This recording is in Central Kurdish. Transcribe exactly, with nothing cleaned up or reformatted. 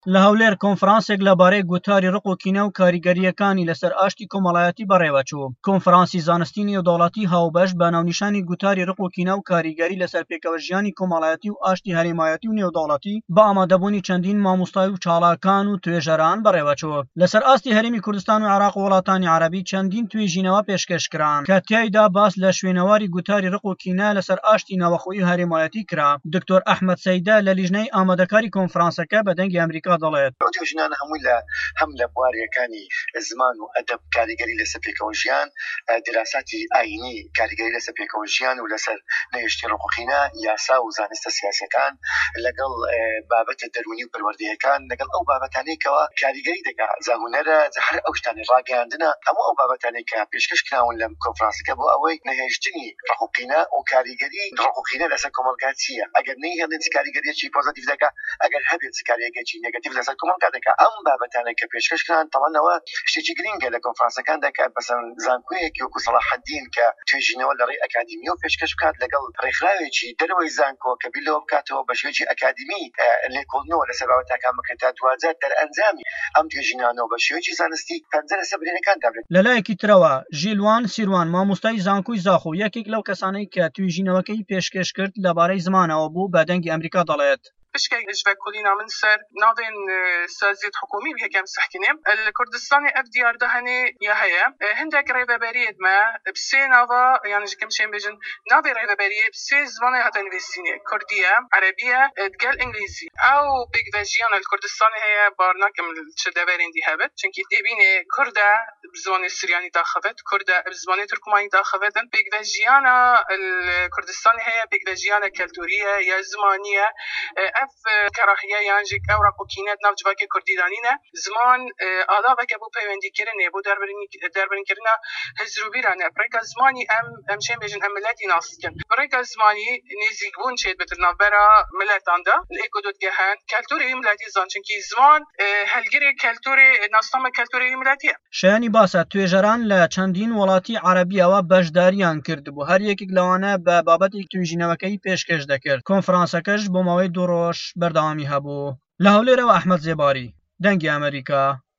لە هەولێر کۆنفرانسێک لەبارەی گوتاری ڕق و کینە و کاریگەریەکانی لەسەر ئاشتی کۆمەڵایەتی بەڕێوەچوو. کۆنفرانسی زانستی نێودەوڵەتی هاوبەش بە ناونیشانی گوتاری ڕق و کینە و کاریگەری لەسەر پێکەوەژیانی کۆمەڵایەتی و ئاشتی هەرێمایەتی و نێودەوڵەتی بە ئامادەبوونی چەندین مامۆستای و چالاکان و توێژەران بەڕێوەچوو. لەسەر ئاستی هەرێمی کوردستان و عێراق و وڵاتانی عەرەبی چەندین توێژینەوە پێشکەشکران کە تیایدا باس لە شوێنەواری گوتاری ڕق و کینە لەسەر ئاشتی ناوەخۆیی هەرێمایەتی کرا. دکتۆر ئەحمەد سەیدە لە لیژنەی ئامادەکاری کۆنفرانسەکە بە دەنگی ئەمریکا دەڵێت ژنان هەمووی لە هەم لە بوارەکانی زمان و ئەدەب کاریگەری لەسەر پێکەوە ژیان، دراساتی ئاینی کاریگەری لەسەر پێکەوە ژیان و لەسەر نەهێشتی ڕقوقینە، یاسا و زانستە سیاسەکان لەگەڵ بابەتە دەرونی و پەروەردەیەکان لەگەڵ ئەو بابەتانەیەکەوە کاریگەری دەکا زاهونەرە هەر ئەو شتانی ڕاگەاندنە هەموو ئەو بابەتانەی کە پێشکەش کراون لەم کۆنفرانسەکە بۆ ئەوەی نەهێشتنی ڕقوقینە و کاریگەری ڕقوقینە لەسەر کۆمەڵگا چییە، ئەگەر نەیهێڵێت کاریگەریەکی پۆزیتیڤ دەکا، ئەگەر هەبێت کاریگەریەکی نێگەتیڤ لەسەر کۆمەڵگا دەکا. ئەم بابەتانە کە پێشکەشکران تەمەنەوە شتێکی گرنگە لە کۆنفرانسەکاندا کە بەسەر زانکۆیەکی وەکو سەلاحەدین کە توێژینەوە لە ڕێی ئەکادیمیە و پێشکەش بکات لەگەڵ ڕێکخراوێکی دەرەوەی زانکۆ کە بیرەوە بکاتەوە بە شێوەیەکی ئەکادیمی لێکۆڵنەوە لەسەر بابەتەکان بکرێت تا دوازە دەرئەنجامی ئەم توێژینانەوە بە شێوەیەکی زانستی پەنجە لەسەر برهێنەکاندا بێت. لەلایەکی ترەوە ژیلوان سیروان مامۆستای زانکۆی زاخۆ یەکێک لەو کەسانەی کە توێژینەوەکەی پێشکەش کرد لەبارەی زمانەوە بوو بە دەنگی ئەمریکا دەڵێت بشكل إجبار كلنا من سر ناظن سازيت حكومي بها كم سحكنيم الكردستاني اف دي ار دهني يا هيا هندك ريبه بريد ما بسي نافا يعني كم شيء بيجن نافي ريبه بريد بسي زمانه هتا انفستيني كرديه عربيه تقال انجليزي او بيج فيجيان الكردستاني هي بارناكم الشدبرين دي هبت چونكي ديبيني كرده بزماني السرياني داخبت كرده بزماني تركماني داخبت بيج فيجيانا الكردستاني هي بيج فيجيانا كالتوريه يا زمانيه اف كراهيه يعني جك اوراق وكينات ناف جواكي كرديدانينا زمان آداب که بو پیوندی کرنه بو دربرنی دربرن کرنا هزروبی رانه برای زمانی ام ام شیم بیشن ام ملتی ناسکن برای زمانی نزیگون شد بترنا برا ملتاندا لیکودت جهان کلتوری ملتی زان چونکی زمان هلگری کلتوری ناستام کلتوری ملتیه. شایانی باسە توێژەران لە چەندین وڵاتی عەرەبیەوە بەشداریان کرد بوو هەر یەکێک لەوانە بە بابەتی توێژینەوەکەی پێشکەش دەکرد. کۆنفرانسەکەش بۆ ماوەی دوو ڕۆژ بەردەوامی هەبوو. لە هەولێرەوە ئەحمەد زێباری دەنگی ئەمریکا.